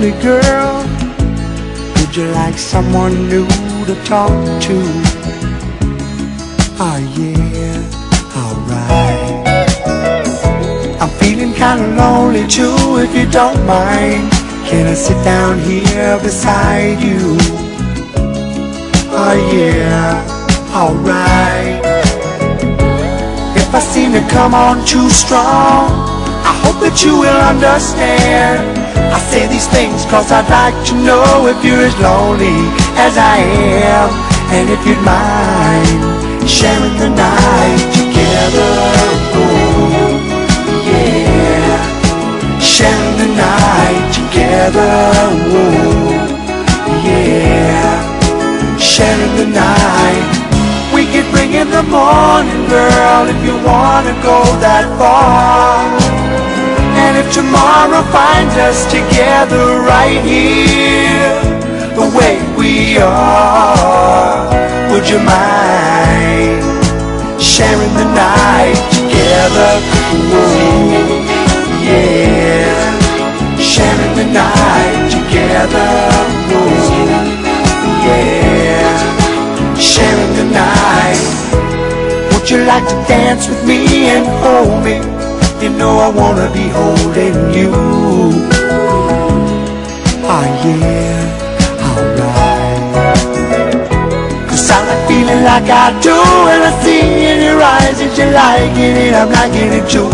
lonely girl? Would you like someone new to talk to? Oh yeah, alright. I'm feeling kinda lonely too, if you don't mind. Can I sit down here beside you? Oh yeah, alright. If I seem to come on too strong, I hope that you will understand. I say these things cause I'd like to know if you're as lonely as I am, and if you'd mind sharing the night together. Oh, yeah, sharing the night together. Oh, yeah, sharing the night. We could bring in the morning, girl, if you wanna go that far. And if tomorrow finds us together right here, the way we are, would you mind sharing the night together? Whoa, yeah, sharing the night together. Whoa, yeah, sharing the night. Would you like to dance with me and hold me? You know I wanna be holding you. Oh yeah, alright. Cause I like feeling like I do, and I see in your eyes that you're liking it, I'm liking it too.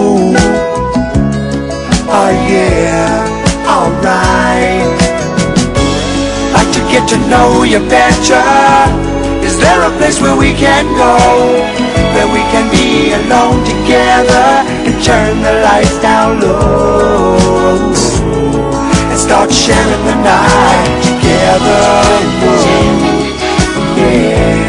Oh yeah, alright. Like to get to know you better. Is there a place where we can go, where we can be alone together and turn the lights down low and start sharing the night together? Whoa, yeah.